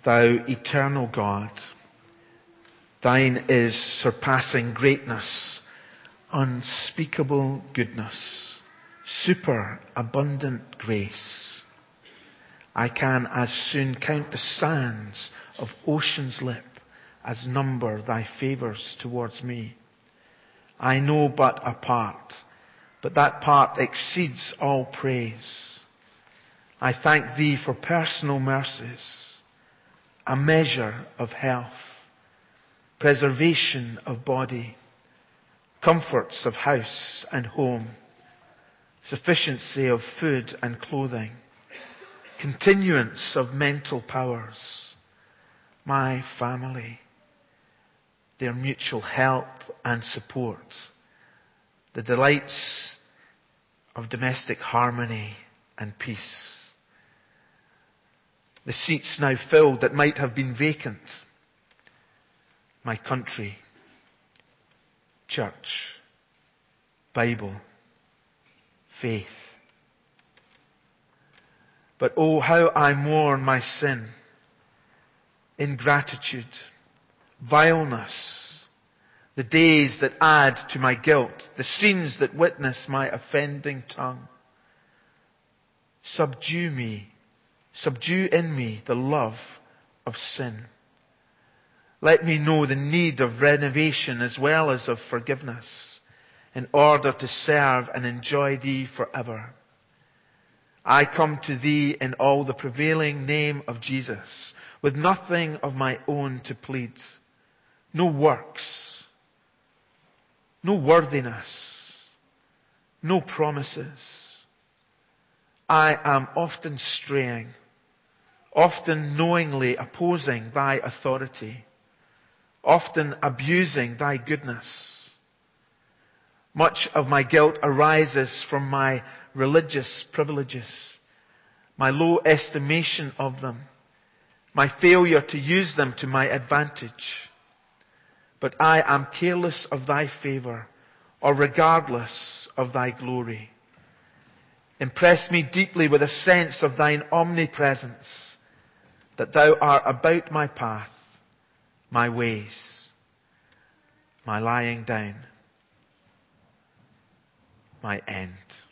Thou eternal God, thine is surpassing greatness, unspeakable goodness, superabundant grace. I can as soon count the sands of ocean's lip as number thy favours towards me. I know but a part, but that part exceeds all praise. I thank thee for personal mercies, a measure of health, preservation of body, comforts of house and home, sufficiency of food and clothing, continuance of mental powers, my family, their mutual help and support, the delights of domestic harmony and peace, the seats now filled that might have been vacant, my country, church, Bible, faith. But oh, how I mourn my sin, ingratitude, vileness, the days that add to my guilt, the scenes that witness my offending tongue. Subdue in me the love of sin. Let me know the need of renovation as well as of forgiveness, in order to serve and enjoy thee forever. I come to thee in all the prevailing name of Jesus, with nothing of my own to plead. No works, no worthiness, no promises. I am often straying, often knowingly opposing thy authority, often abusing thy goodness. Much of my guilt arises from my religious privileges, my low estimation of them, my failure to use them to my advantage. But I am careless of thy favour, or regardless of thy glory. Impress me deeply with a sense of thine omnipresence, that thou art about my path, my ways, my lying down, my end.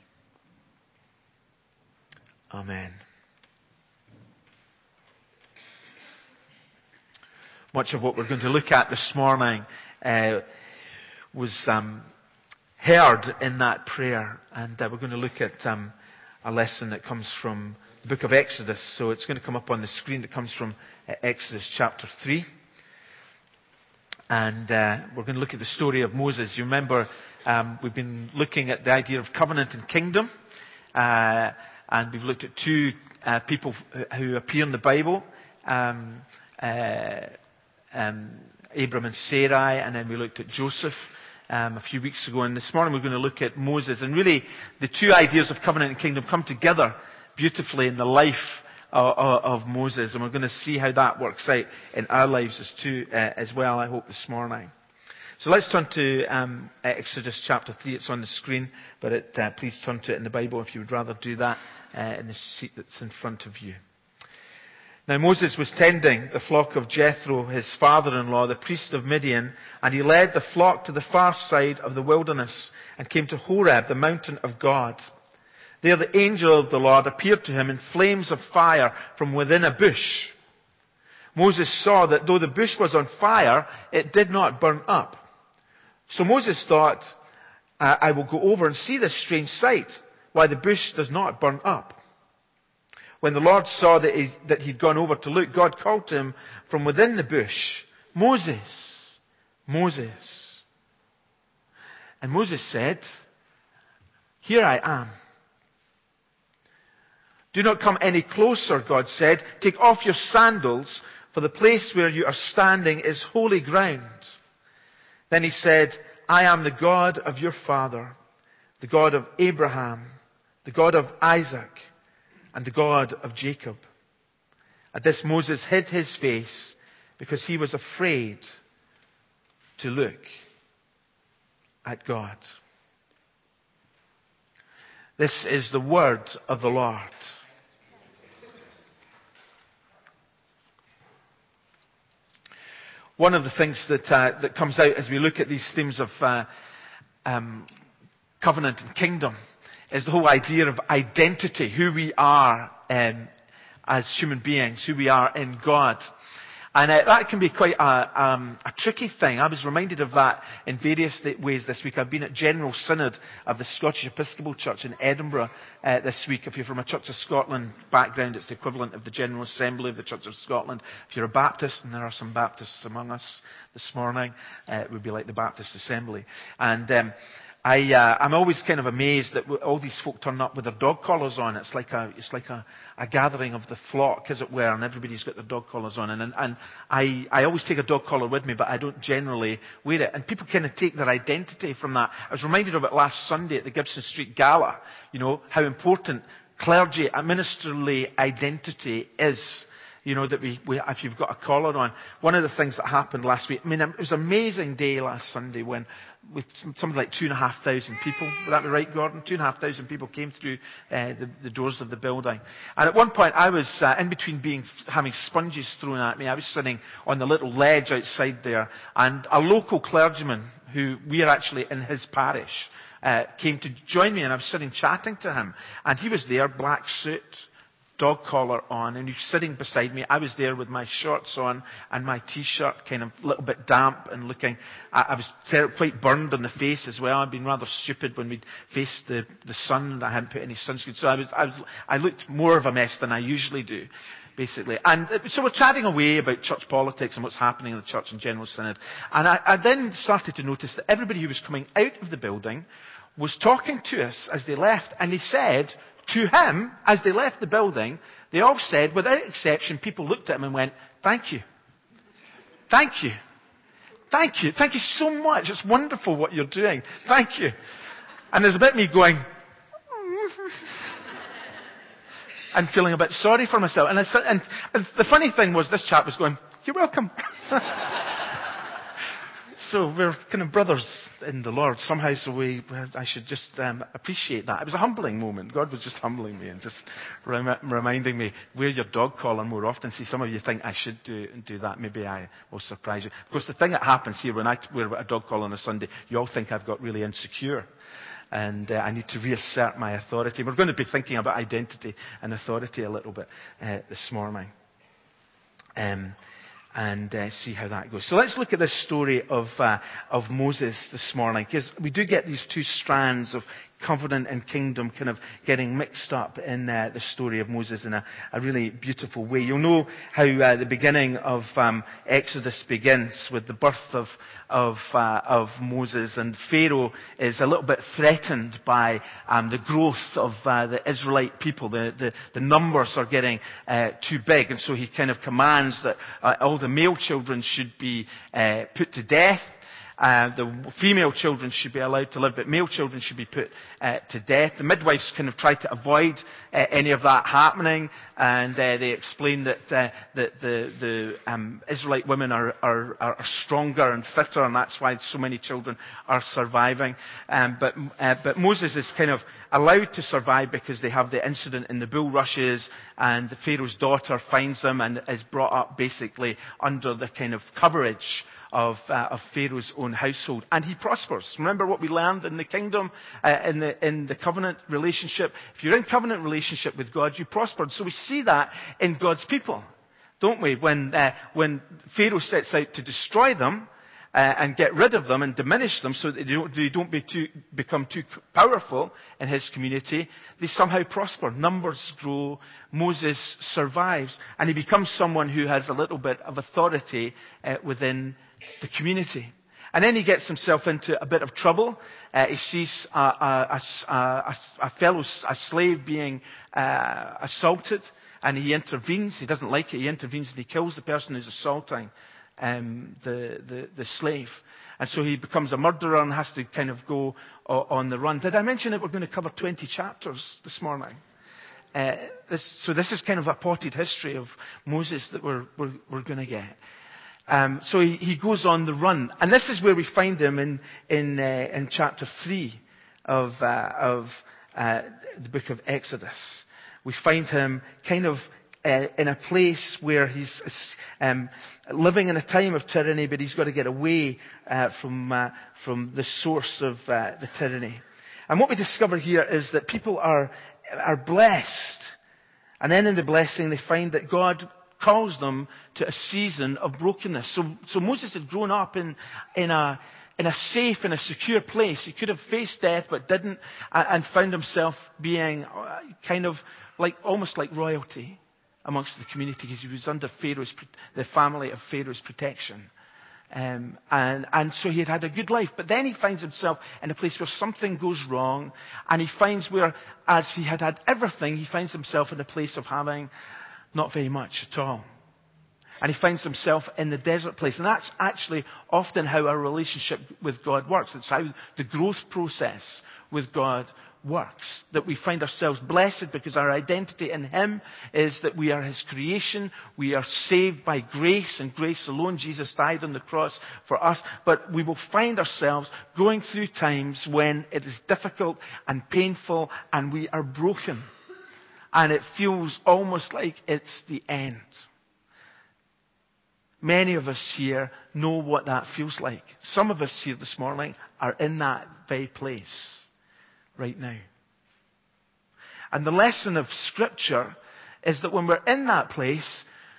Amen. Much of what we're going to look at this morning was heard in that prayer. And we're going to look at a lesson that comes from the book of Exodus. So it's going to come up on the screen. It comes from Exodus chapter 3. And we're going to look at the story of Moses. You remember we've been looking at the idea of covenant and kingdom. And we've looked at two people who appear in the Bible. Abram and Sarai, and then we looked at Joseph a few weeks ago. And this morning we're going to look at Moses. And really, the two ideas of covenant and kingdom come together beautifully in the life of Moses. And we're going to see how that works out in our lives as well, I hope, this morning. So let's turn to Exodus chapter 3. It's on the screen, but please turn to it in the Bible if you would rather do that in the seat that's in front of you. Now Moses was tending the flock of Jethro, his father-in-law, the priest of Midian, and he led the flock to the far side of the wilderness and came to Horeb, the mountain of God. There the angel of the Lord appeared to him in flames of fire from within a bush. Moses saw that though the bush was on fire, it did not burn up. So Moses thought, I will go over and see this strange sight, why the bush does not burn up. When the Lord saw that he'd gone over to look, God called to him from within the bush, Moses, Moses. And Moses said, Here I am. Do not come any closer, God said. Take off your sandals, for the place where you are standing is holy ground. Then he said, I am the God of your father, the God of Abraham, the God of Isaac, and the God of Jacob. At this Moses hid his face because he was afraid to look at God. This is the word of the Lord. One of the things that comes out as we look at these themes of covenant and kingdom is the whole idea of identity, who we are as human beings, who we are in God. And that can be quite a tricky thing. I was reminded of that in various ways this week. I've been at General Synod of the Scottish Episcopal Church in Edinburgh this week. If you're from a Church of Scotland background, it's the equivalent of the General Assembly of the Church of Scotland. If you're a Baptist, and there are some Baptists among us this morning, it would be like the Baptist Assembly. And I'm always kind of amazed that all these folk turn up with their dog collars on. It's like a gathering of the flock, as it were, and everybody's got their dog collars on. And I always take a dog collar with me, but I don't generally wear it. And people kind of take their identity from that. I was reminded of it last Sunday at the Gibson Street Gala. You know, how important clergy and ministerly identity is. You know, that we if you've got a collar on. One of the things that happened last week, I mean, it was an amazing day last Sunday when, with something like 2,500 people, would that be right, Gordon? 2,500 people came through the doors of the building. And at one point I was, in between having sponges thrown at me, I was sitting on the little ledge outside there, and a local clergyman, who we are actually in his parish, came to join me, and I was sitting chatting to him. And he was there, black suit, dog collar on, and he was sitting beside me. I was there with my shorts on and my t-shirt, kind of a little bit damp and looking. I was quite burned on the face as well. I'd been rather stupid when we'd faced the sun. I hadn't put any sunscreen, so I looked more of a mess than I usually do, basically. And so we're chatting away about church politics and what's happening in the church and General Synod. And I then started to notice that everybody who was coming out of the building was talking to us as they left, and they said to him, as they left the building, they all said, without exception, people looked at him and went, "Thank you. Thank you. Thank you. Thank you so much. It's wonderful what you're doing. Thank you." And there's a bit of me going, and feeling a bit sorry for myself. And the funny thing was, this chap was going, "You're welcome." So we're kind of brothers in the Lord somehow, so I should just appreciate that. It was a humbling moment. God was just humbling me and just reminding me, wear your dog collar more often. See, some of you think I should do that. Maybe I will surprise you. Of course, the thing that happens here when I wear a dog collar on a Sunday, you all think I've got really insecure. And I need to reassert my authority. We're going to be thinking about identity and authority a little bit this morning. And see how that goes. So let's look at this story of Moses this morning, because we do get these two strands of covenant and kingdom kind of getting mixed up in the story of Moses in a really beautiful way. You'll know how the beginning of Exodus begins with the birth of Moses, and Pharaoh is a little bit threatened by the growth of the Israelite people. The numbers are getting too big, and so he kind of commands that all the male children should be put to death. The female children should be allowed to live, but male children should be put to death. The midwives kind of try to avoid any of that happening, and they explain that the Israelite women are stronger and fitter, and that's why so many children are surviving. But Moses is kind of allowed to survive because they have the incident in the bulrushes, and the Pharaoh's daughter finds them and is brought up basically under the kind of coverage of Pharaoh's own household, and he prospers. Remember what we learned in the kingdom, in the covenant relationship. If you're in covenant relationship with God, you prosper. So we see that in God's people, don't we? When Pharaoh sets out to destroy them and get rid of them and diminish them so that they don't become too powerful in his community, they somehow prosper. Numbers grow. Moses survives, and he becomes someone who has a little bit of authority within the community. And then he gets himself into a bit of trouble. He sees a slave being assaulted, and he intervenes. He doesn't like it. He intervenes and he kills the person who's assaulting the slave. And so he becomes a murderer and has to kind of go on the run. Did I mention that we're going to cover 20 chapters this morning? So this is kind of a potted history of Moses that we're going to get. So he goes on the run, and this is where we find him in chapter 3 of the book of Exodus. We find him kind of in a place where he's living in a time of tyranny, but he's got to get away from the source of the tyranny. And what we discover here is that people are blessed. And then in the blessing, they find that God calls them to a season of brokenness. So Moses had grown up in a safe and a secure place. He could have faced death, but didn't, and found himself being kind of almost like royalty amongst the community, because he was under the family of Pharaoh's protection. And so he had a good life. But then he finds himself in a place where something goes wrong, and he finds where, as he had everything, he finds himself in a place of having not very much at all. And he finds himself in the desert place. And that's actually often how our relationship with God works. It's how the growth process with God works. That we find ourselves blessed because our identity in Him is that we are His creation. We are saved by grace and grace alone. Jesus died on the cross for us. But we will find ourselves going through times when it is difficult and painful and we are broken. And it feels almost like it's the end. Many of us here know what that feels like. Some of us here this morning are in that very place right now. And the lesson of Scripture is that when we're in that place,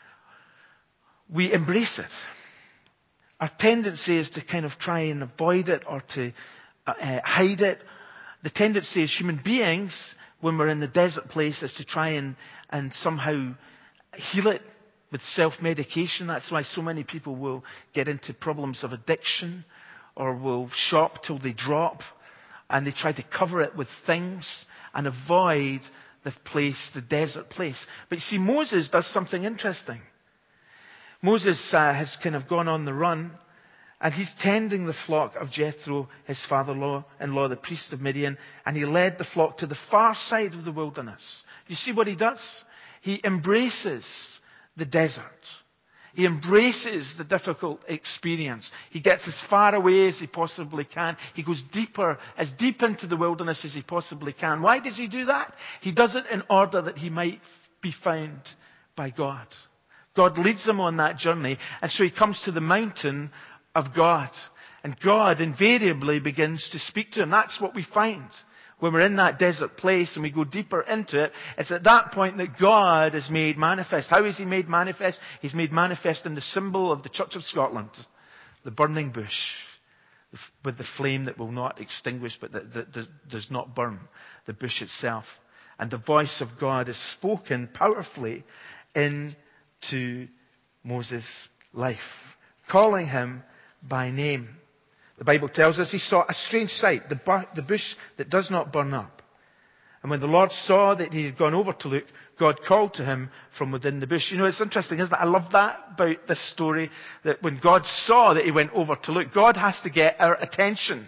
we embrace it. Our tendency is to kind of try and avoid it or to hide it. The tendency as human beings, when we're in the desert place, is to try and somehow heal it with self-medication. That's why so many people will get into problems of addiction or will shop till they drop, and they try to cover it with things and avoid the desert place. But you see, Moses does something interesting. Moses has kind of gone on the run, and he's tending the flock of Jethro, his father-in-law, the priest of Midian, and he led the flock to the far side of the wilderness. You see what he does? He embraces the desert. He embraces the difficult experience. He gets as far away as he possibly can. He goes as deep into the wilderness as he possibly can. Why does he do that? He does it in order that he might be found by God. God leads him on that journey, and so he comes to the mountain of God. And God invariably begins to speak to him. That's what we find. When we're in that desert place and we go deeper into it, it's at that point that God is made manifest. How is He made manifest? He's made manifest in the symbol of the Church of Scotland, the burning bush, with the flame that will not extinguish but that does not burn, the bush itself. And the voice of God is spoken powerfully into Moses' life, calling him by name. The Bible tells us he saw a strange sight, the bush that does not burn up. And when the Lord saw that he had gone over to look, God called to him from within the bush. You know, it's interesting, isn't it? I love that about this story, that when God saw that he went over to look, God has to get our attention.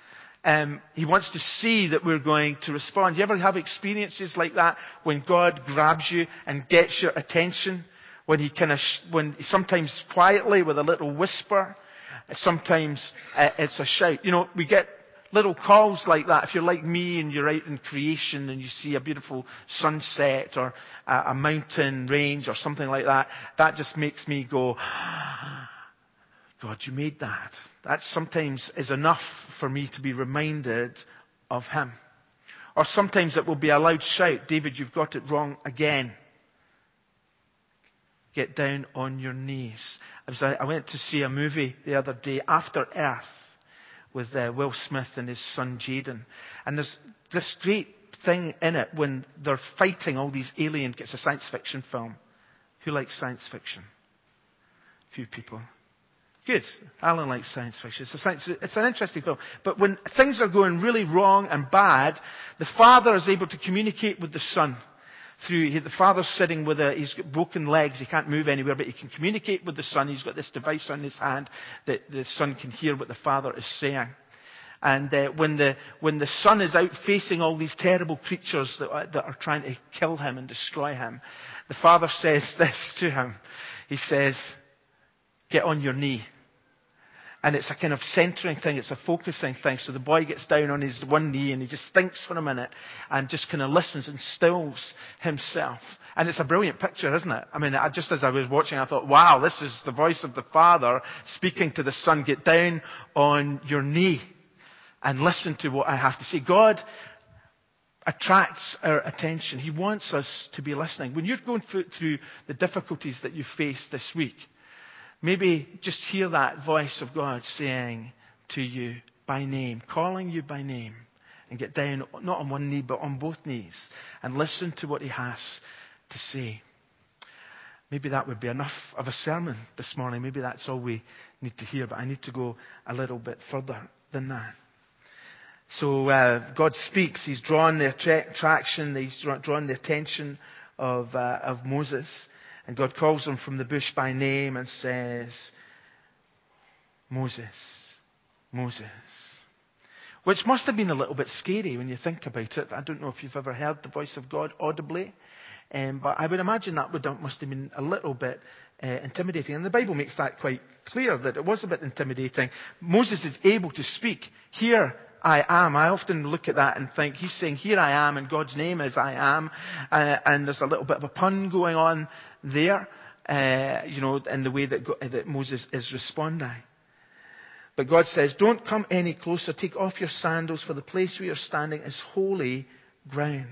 He wants to see that we're going to respond. You ever have experiences like that when God grabs you and gets your attention? When sometimes quietly with a little whisper, sometimes it's a shout. You know, we get little calls like that. If you're like me and you're out in creation and you see a beautiful sunset or a mountain range or something like that, that just makes me go, God, you made that. That sometimes is enough for me to be reminded of Him. Or sometimes it will be a loud shout, David, you've got it wrong again. Get down on your knees. I went to see a movie the other day, After Earth, with Will Smith and his son Jaden. And there's this great thing in it when they're fighting all these aliens. It's a science fiction film. Who likes science fiction? A few people. Good. Alan likes science fiction. It's an interesting film. But when things are going really wrong and bad, the father is able to communicate with the son. The father's sitting he's got broken legs, he can't move anywhere, but he can communicate with the son. He's got this device on his hand that the son can hear what the father is saying. And when the son is out facing all these terrible creatures that are trying to kill him and destroy him, the father says this to him. He says, get on your knee. And it's a kind of centering thing. It's a focusing thing. So the boy gets down on his one knee and he just thinks for a minute and just kind of listens and stills himself. And it's a brilliant picture, isn't it? I mean, just as I was watching, I thought, wow, this is the voice of the Father speaking to the Son. Get down on your knee and listen to what I have to say. God attracts our attention. He wants us to be listening. When you're going through the difficulties that you face this week, maybe just hear that voice of God saying to you by name, calling you by name, and get down, not on one knee, but on both knees, and listen to what He has to say. Maybe that would be enough of a sermon this morning. Maybe that's all we need to hear, but I need to go a little bit further than that. So God speaks. He's drawn the attraction. He's drawn the attention of Moses. And God calls him from the bush by name and says, Moses, Moses. Which must have been a little bit scary when you think about it. I don't know if you've ever heard the voice of God audibly. But I would imagine that must have been a little bit intimidating. And the Bible makes that quite clear, that it was a bit intimidating. Moses is able to speak. Here I am. I often look at that and think, he's saying, here I am, and God's name is I am. And there's a little bit of a pun going on there, in the way that Moses is responding. But God says, don't come any closer. Take off your sandals, for the place where you're standing is holy ground.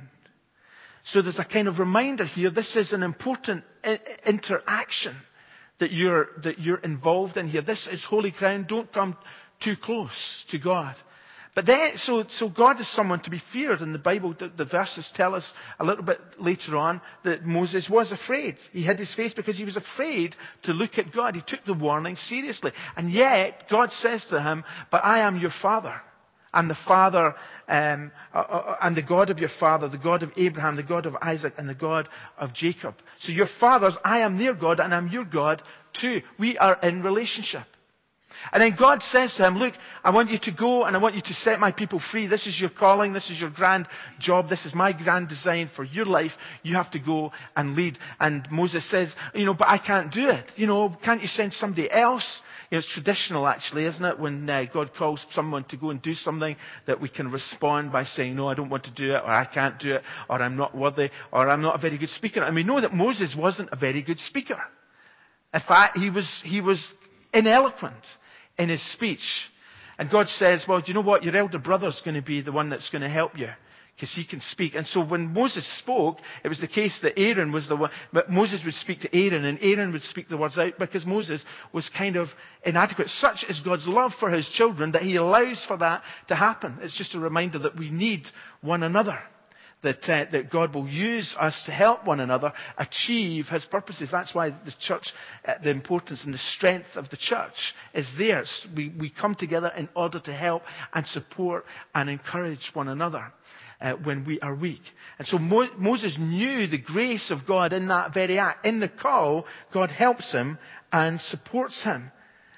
So there's a kind of reminder here. This is an important interaction that you're involved in here. This is holy ground. Don't come too close to God. But then, so God is someone to be feared. In the Bible, the verses tell us a little bit later on that Moses was afraid. He hid his face because he was afraid to look at God. He took the warning seriously. And yet, God says to him, but I am your father. And the Father, and the God of your father, the God of Abraham, the God of Isaac, and the God of Jacob. So your fathers, I am their God, and I'm your God too. We are in relationship. And then God says to him, look, I want you to go and I want you to set my people free. This is your calling. This is your grand job. This is my grand design for your life. You have to go and lead. And Moses says, but I can't do it. Can't you send somebody else? It's traditional actually, isn't it? When God calls someone to go and do something, that we can respond by saying, no, I don't want to do it, or I can't do it, or I'm not worthy, or I'm not a very good speaker. And we know that Moses wasn't a very good speaker. In fact, he was ineloquent in his speech. And God says, well, do you know what? Your elder brother's going to be the one that's going to help you, because he can speak. And so when Moses spoke, it was the case that Aaron was the one, but Moses would speak to Aaron, and Aaron would speak the words out, because Moses was kind of inadequate. Such is God's love for his children that He allows for that to happen. It's just a reminder that we need one another. That God will use us to help one another achieve His purposes. That's why the church, the importance and the strength of the church is there. We come together in order to help and support and encourage one another when we are weak. And so Moses knew the grace of God in that very act. In the call, God helps him and supports him.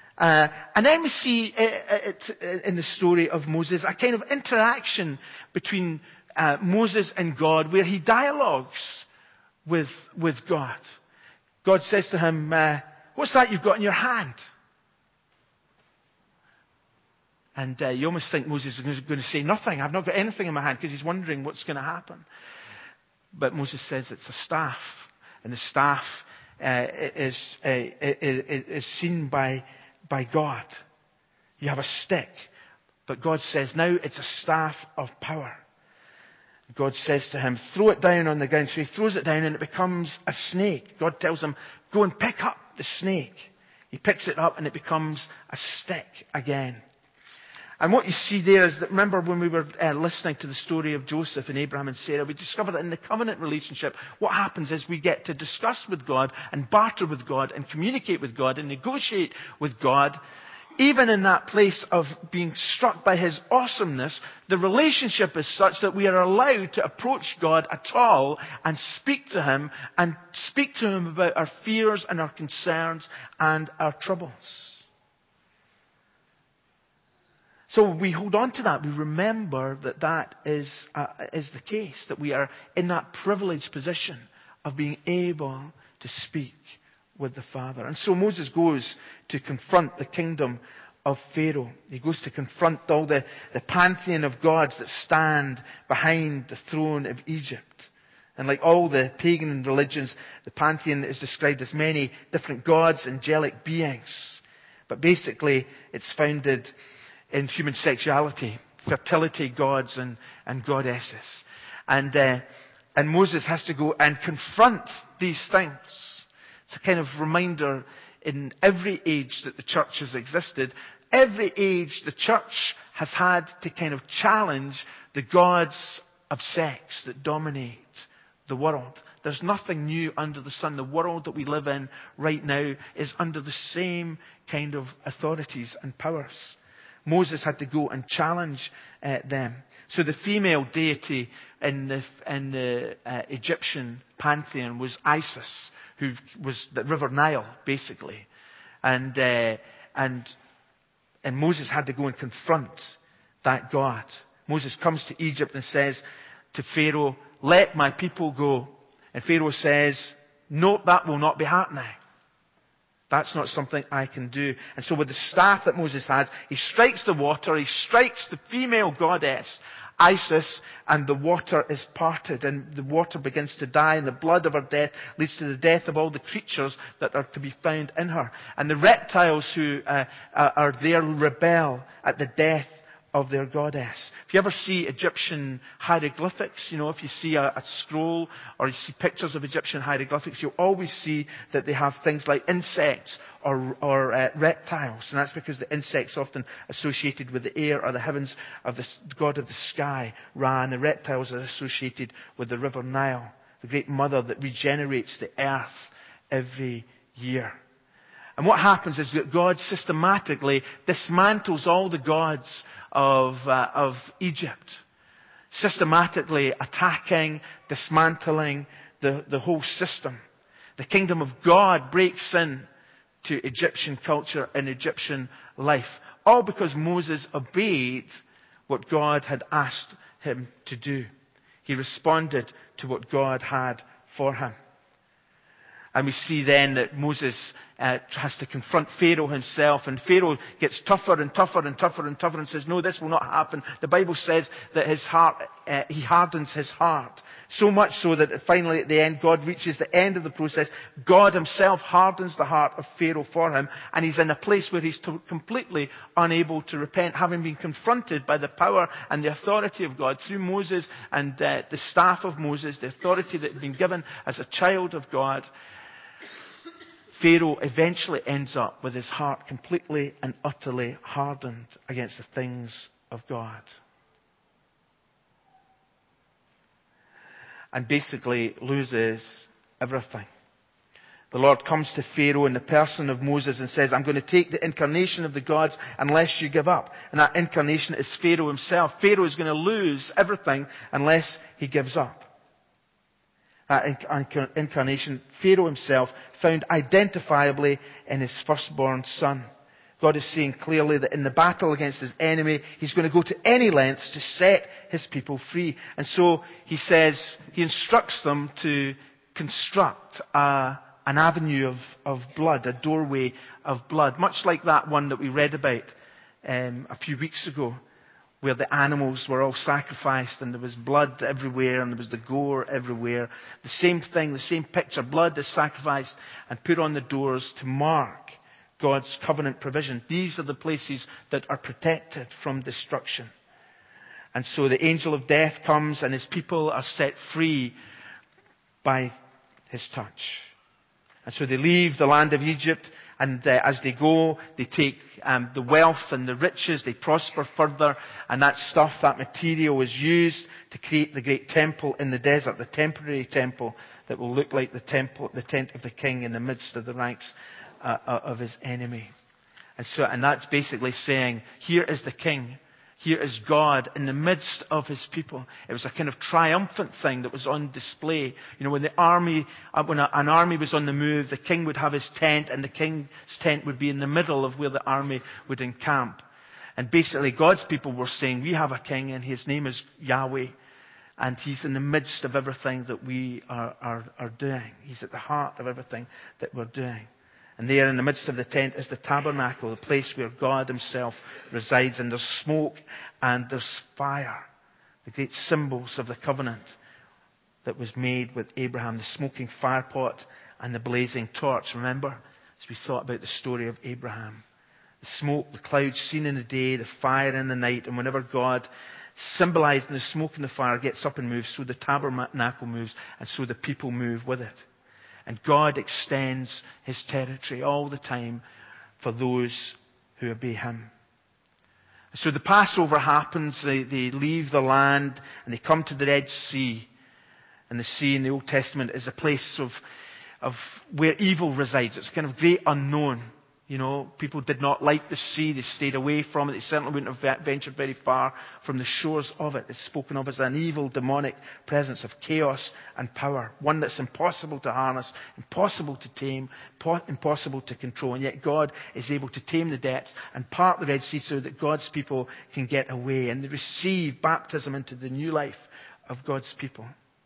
And then we see in the story of Moses a kind of interaction between Moses and God, where he dialogues with God. God says to him, what's that you've got in your hand? And you almost think Moses is going to say nothing. I've not got anything in my hand, because he's wondering what's going to happen. But Moses says it's a staff. And the staff is seen by God. You have a stick. But God says now it's a staff of power. God says to him, throw it down on the ground. So he throws it down and it becomes a snake. God tells him, go and pick up the snake. He picks it up and it becomes a stick again. And what you see there is that, remember when we were listening to the story of Joseph and Abraham and Sarah, we discovered that in the covenant relationship, what happens is we get to discuss with God and barter with God and communicate with God and negotiate with God. Even in that place of being struck by His awesomeness, the relationship is such that we are allowed to approach God at all and speak to Him about our fears and our concerns and our troubles. So we hold on to that. We remember that is the case, that we are in that privileged position of being able to speak with the Father. And so Moses goes to confront the kingdom of Pharaoh. He goes to confront all the pantheon of gods that stand behind the throne of Egypt. And like all the pagan religions, the pantheon is described as many different gods, angelic beings. But basically, it's founded in human sexuality, fertility gods and goddesses. And Moses has to go and confront these things. It's a kind of reminder in every age that the church has existed. Every age the church has had to kind of challenge the gods of sex that dominate the world. There's nothing new under the sun. The world that we live in right now is under the same kind of authorities and powers. Moses had to go and challenge them. So the female deity in the Egyptian pantheon was Isis, who was the River Nile, basically. And Moses had to go and confront that god. Moses comes to Egypt and says to Pharaoh, "Let my people go." And Pharaoh says, "No, that will not be happening. That's not something I can do." And so with the staff that Moses has, he strikes the water, he strikes the female goddess, Isis, and the water is parted, and the water begins to die, and the blood of her death leads to the death of all the creatures that are to be found in her. And the reptiles who are there rebel at the death of their goddess. If you ever see Egyptian hieroglyphics, if you see a scroll or you see pictures of Egyptian hieroglyphics, you'll always see that they have things like insects or reptiles. And that's because the insects often associated with the air or the heavens of the god of the sky, Ra, and the reptiles are associated with the river Nile, the great mother that regenerates the earth every year. And what happens is that God systematically dismantles all the gods of Egypt, systematically attacking, dismantling the whole system. The kingdom of God breaks in to Egyptian culture and Egyptian life, all because Moses obeyed what God had asked him to do. He responded to what God had for him. And we see then that Moses has to confront Pharaoh himself. And Pharaoh gets tougher and tougher and tougher and tougher and says, "No, this will not happen." The Bible says that his heart, he hardens his heart. So much so that finally at the end, God reaches the end of the process. God himself hardens the heart of Pharaoh for him. And he's in a place where he's completely unable to repent, having been confronted by the power and the authority of God through Moses and the staff of Moses, the authority that had been given as a child of God. Pharaoh eventually ends up with his heart completely and utterly hardened against the things of God. And basically loses everything. The Lord comes to Pharaoh in the person of Moses and says, "I'm going to take the incarnation of the gods unless you give up." And that incarnation is Pharaoh himself. Pharaoh is going to lose everything unless he gives up. That incarnation, Pharaoh himself, found identifiably in his firstborn son. God is saying clearly that in the battle against his enemy, he's going to go to any lengths to set his people free. And so he says, he instructs them to construct an avenue of blood, a doorway of blood, much like that one that we read about a few weeks ago, where the animals were all sacrificed and there was blood everywhere and there was the gore everywhere. The same thing, the same picture. Blood is sacrificed and put on the doors to mark God's covenant provision. These are the places that are protected from destruction. And so the angel of death comes and his people are set free by his touch. And so they leave the land of Egypt. And as they go, they take the wealth and the riches, they prosper further, and that stuff, that material is used to create the great temple in the desert, the temporary temple that will look like the tent of the king in the midst of the ranks of his enemy. And that's basically saying, here is the king. Here is God in the midst of his people. It was a kind of triumphant thing that was on display. When an army was on the move, the king would have his tent, and the king's tent would be in the middle of where the army would encamp. And basically God's people were saying, we have a king and his name is Yahweh. And he's in the midst of everything that we are doing. He's at the heart of everything that we're doing. And there in the midst of the tent is the tabernacle, the place where God himself resides. And there's smoke and there's fire. The great symbols of the covenant that was made with Abraham. The smoking firepot and the blazing torch. Remember, as we thought about the story of Abraham. The smoke, the clouds seen in the day, the fire in the night. And whenever God, symbolizing the smoke and the fire, gets up and moves, so the tabernacle moves, and so the people move with it. And God extends his territory all the time for those who obey him. So the Passover happens, they leave the land and they come to the Red Sea. And the sea in the Old Testament is a place of where evil resides. It's a kind of great unknown. You know, people did not like the sea. They stayed away from it. They certainly wouldn't have ventured very far from the shores of it. It's spoken of as an evil, demonic presence of chaos and power. One that's impossible to harness, impossible to tame, impossible to control. And yet God is able to tame the depths and part the Red Sea so that God's people can get away. And they receive baptism into the new life of God's people.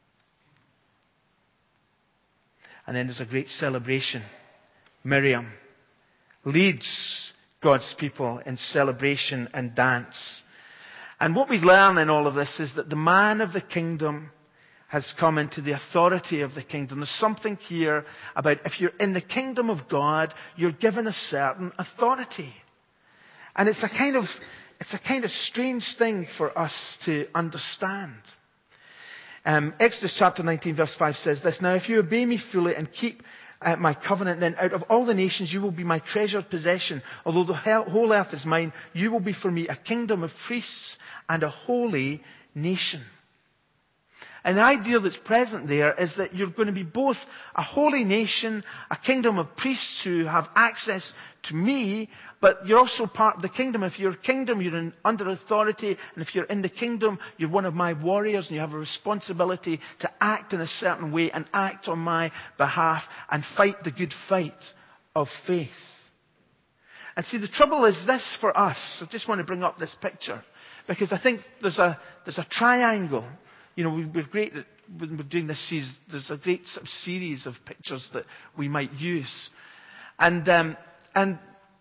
And then there's a great celebration. Miriam leads God's people in celebration and dance. And what we learn in all of this is that the man of the kingdom has come into the authority of the kingdom. There's something here about if you're in the kingdom of God, you're given a certain authority. And it's a kind of strange thing for us to understand. Exodus chapter 19 verse 5 says this, "Now if you obey me fully and keep my covenant, then out of all the nations you will be my treasured possession. Although the whole earth is mine, you will be for me a kingdom of priests and a holy nation." And the idea that's present there is that you're going to be both a holy nation, a kingdom of priests who have access to me, but you're also part of the kingdom. If you're a kingdom, you're under authority, and if you're in the kingdom, you're one of my warriors, and you have a responsibility to act in a certain way and act on my behalf and fight the good fight of faith. And see, the trouble is this for us. I just want to bring up this picture, because I think there's a triangle. You know, we're great at, when we're doing this series, there's a great sort of series of pictures that we might use. And in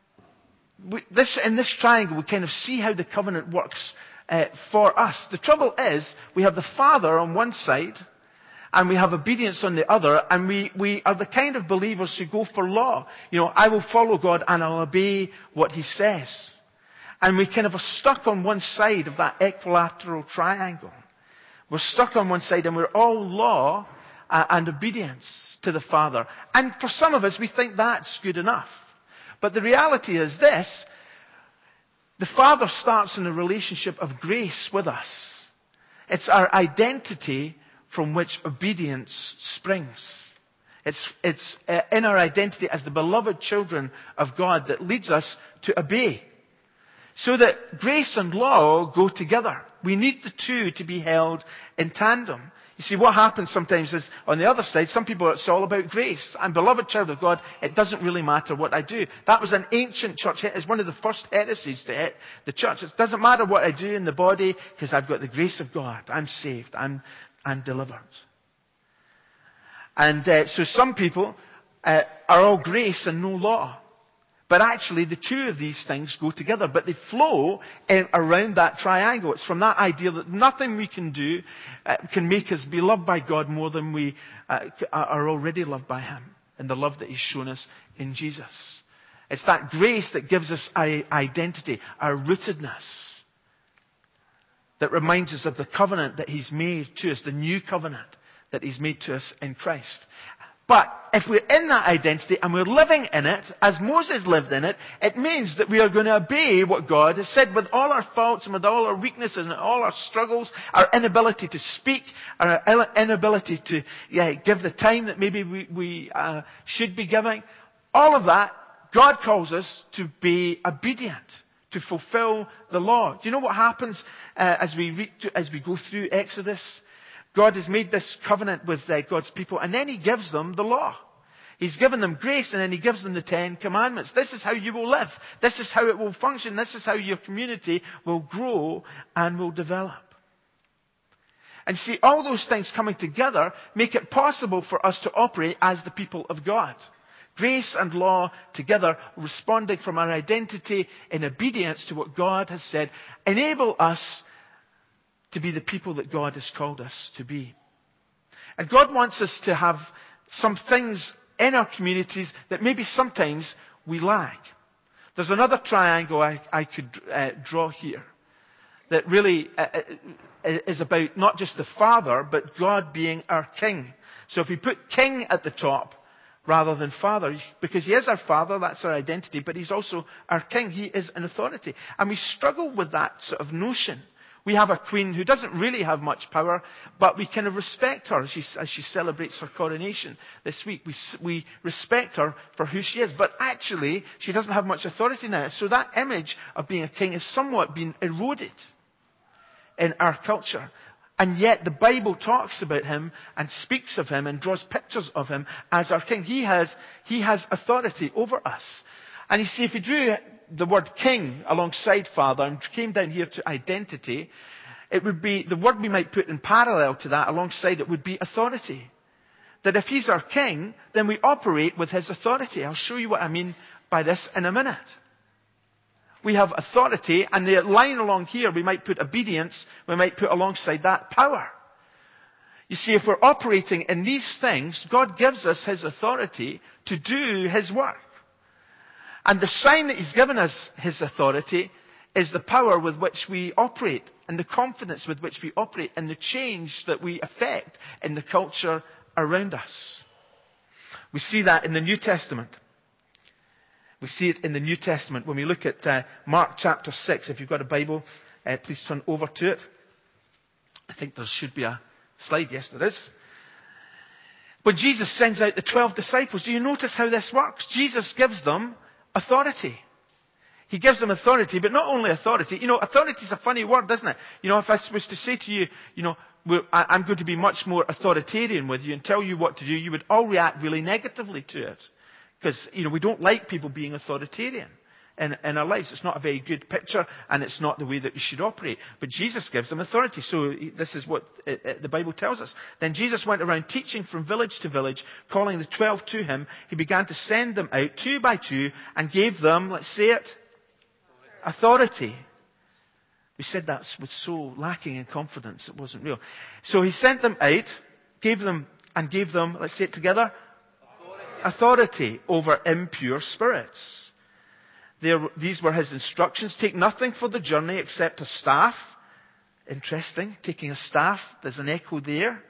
this triangle, we kind of see how the covenant works for us. The trouble is, we have the Father on one side, and we have obedience on the other, and we are the kind of believers who go for law. You know, I will follow God and I'll obey what he says. And we kind of are stuck on one side of that equilateral triangle. We're stuck on one side and we're all law and obedience to the Father. And for some of us, we think that's good enough. But the reality is this: the Father starts in a relationship of grace with us. It's our identity from which obedience springs. It's in our identity as the beloved children of God that leads us to obey. So that grace and law go together. We need the two to be held in tandem. You see, what happens sometimes is, on the other side, some people, it's all about grace. I'm beloved child of God, it doesn't really matter what I do. That was an ancient church. It's one of the first heresies to hit the church. It doesn't matter what I do in the body, because I've got the grace of God. I'm saved. I'm delivered. And so some people are all grace and no law. But actually, the two of these things go together, but they flow around that triangle. It's from that idea that nothing we can do can make us be loved by God more than we are already loved by him, and the love that he's shown us in Jesus. It's that grace that gives us our identity, our rootedness, that reminds us of the covenant that he's made to us, the new covenant that he's made to us in Christ. But if we're in that identity and we're living in it, as Moses lived in it, it means that we are going to obey what God has said, with all our faults and with all our weaknesses and all our struggles, our inability to speak, our inability to give the time that maybe we should be giving. All of that, God calls us to be obedient, to fulfill the law. Do you know what happens as we go through Exodus? God has made this covenant with God's people, and then he gives them the law. He's given them grace, and then he gives them the 10 Commandments. This is how you will live. This is how it will function. This is how your community will grow and will develop. And see, all those things coming together make it possible for us to operate as the people of God. Grace and law together, responding from our identity in obedience to what God has said, enable us to be the people that God has called us to be. And God wants us to have some things in our communities that maybe sometimes we lack. There's another triangle I could draw here that really is about not just the Father, but God being our King. So if we put King at the top rather than Father, because He is our Father, that's our identity, but He's also our King. He is an authority. And we struggle with that sort of notion. We have a queen who doesn't really have much power, but we kind of respect her as she celebrates her coronation this week. We respect her for who she is, but actually she doesn't have much authority now. So that image of being a king is somewhat been eroded in our culture. And yet the Bible talks about Him and speaks of Him and draws pictures of Him as our king. He has authority over us. And you see, if you drew the word king alongside Father and came down here to identity, it would be, the word we might put in parallel to that alongside it would be authority. That if He's our king, then we operate with His authority. I'll show you what I mean by this in a minute. We have authority, and the line along here we might put obedience, we might put alongside that power. You see, if we're operating in these things, God gives us His authority to do His work. And the sign that He's given us His authority is the power with which we operate, and the confidence with which we operate, and the change that we affect in the culture around us. We see that in the New Testament. We see it in the New Testament when we look at Mark chapter 6. If you've got a Bible, please turn over to it. I think there should be a slide. Yes, there is. When Jesus sends out the 12 disciples, do you notice how this works? Jesus gives them authority. He gives them authority, but not only authority. You know, authority is a funny word, isn't it? You know, if I was to say to you, you know, I'm going to be much more authoritarian with you and tell you what to do, you would all react really negatively to it. Because, you know, we don't like people being authoritarian in our lives. It's not a very good picture, and it's not the way that we should operate. But Jesus gives them authority. So this is what the Bible tells us. Then Jesus went around teaching from village to village, calling the 12 to Him. He began to send them out 2 by 2 and gave them, let's say it, authority. We said that with so lacking in confidence, it wasn't real. So He sent them out, gave them, let's say it together, authority over impure spirits. These were His instructions. Take nothing for the journey except a staff. Interesting. Taking a staff. There's an echo there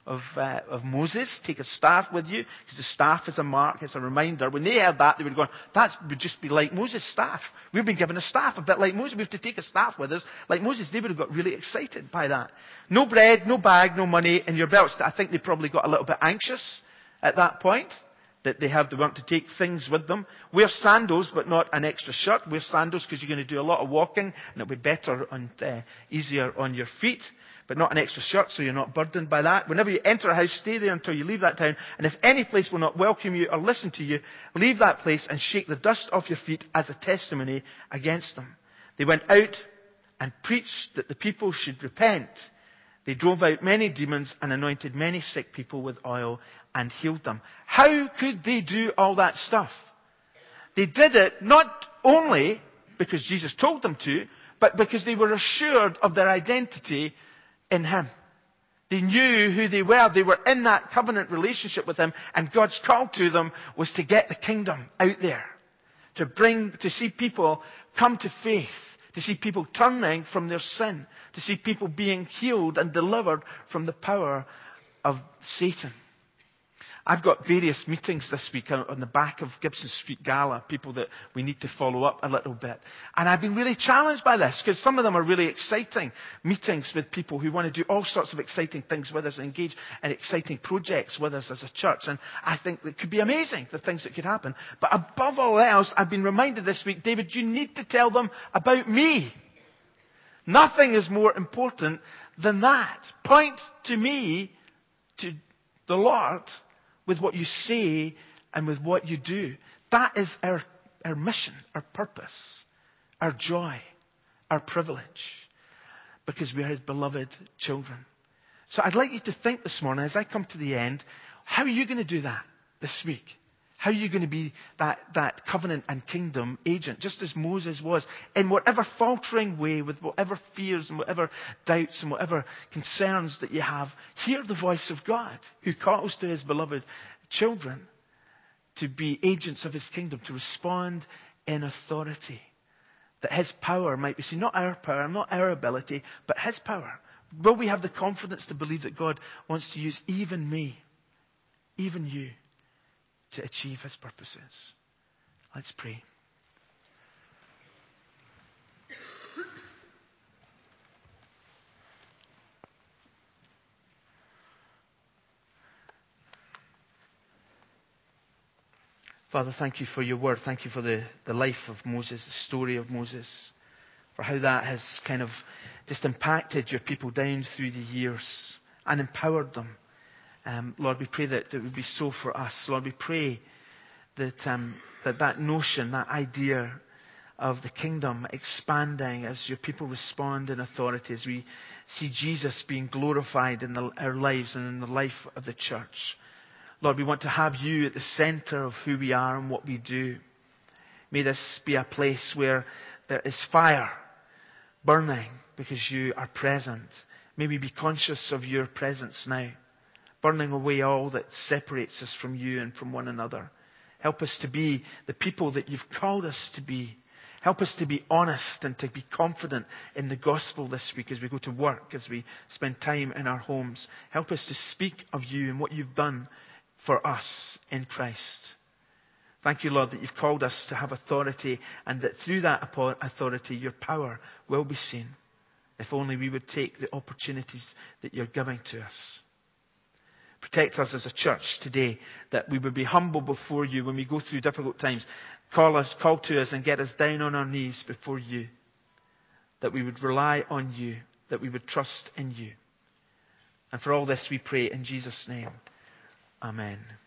of Moses. Take a staff with you, because the staff is a mark, it's a reminder. When they heard that, they would go, that would just be like Moses' staff. We've been given a staff, a bit like Moses. We have to take a staff with us, like Moses. They would have got really excited by that. No bread, no bag, no money in your belts. I think they probably got a little bit anxious at that point, that they want to take things with them. Wear sandals, but not an extra shirt. Wear sandals because you're going to do a lot of walking, and it'll be better and easier on your feet. But not an extra shirt, so you're not burdened by that. Whenever you enter a house, stay there until you leave that town. And if any place will not welcome you or listen to you, leave that place and shake the dust off your feet as a testimony against them. They went out and preached that the people should repent. They drove out many demons and anointed many sick people with oil and healed them. How could they do all that stuff? They did it not only because Jesus told them to, but because they were assured of their identity in Him. They knew who they were. They were in that covenant relationship with Him, and God's call to them was to get the kingdom out there. To see people come to faith. To see people turning from their sin. To see people being healed and delivered from the power of Satan. I've got various meetings this week on the back of Gibson Street Gala, people that we need to follow up a little bit. And I've been really challenged by this, because some of them are really exciting meetings with people who want to do all sorts of exciting things with us and engage in exciting projects with us as a church. And I think it could be amazing, the things that could happen. But above all else, I've been reminded this week, David, you need to tell them about me. Nothing is more important than that. Point to me, to the Lord, with what you say and with what you do. That is our mission, our purpose, our joy, our privilege, because we are His beloved children. So I'd like you to think this morning, as I come to the end, how are you going to do that this week? How are you going to be that covenant and kingdom agent, just as Moses was, in whatever faltering way, with whatever fears and whatever doubts and whatever concerns that you have? Hear the voice of God, who calls to his beloved children to be agents of his kingdom, to respond in authority. That his power might be seen, not our power, not our ability, but his power. Will we have the confidence to believe that God wants to use even me, even you, to achieve his purposes? Let's pray. Father, thank you for your word. Thank you for the life of Moses, the story of Moses, for how that has kind of just impacted your people down through the years and empowered them. Lord, we pray that it would be so for us. Lord, we pray that that notion, that idea of the kingdom expanding as your people respond in authority, as we see Jesus being glorified in our lives and in the life of the church. Lord, we want to have you at the center of who we are and what we do. May this be a place where there is fire burning because you are present. May we be conscious of your presence now, burning away all that separates us from you and from one another. Help us to be the people that you've called us to be. Help us to be honest and to be confident in the gospel this week as we go to work, as we spend time in our homes. Help us to speak of you and what you've done for us in Christ. Thank you, Lord, that you've called us to have authority, and that through that authority your power will be seen, if only we would take the opportunities that you're giving to us. Protect us as a church today, that we would be humble before you when we go through difficult times. Call to us and get us down on our knees before you, that we would rely on you, that we would trust in you. And for all this we pray in Jesus' name. Amen.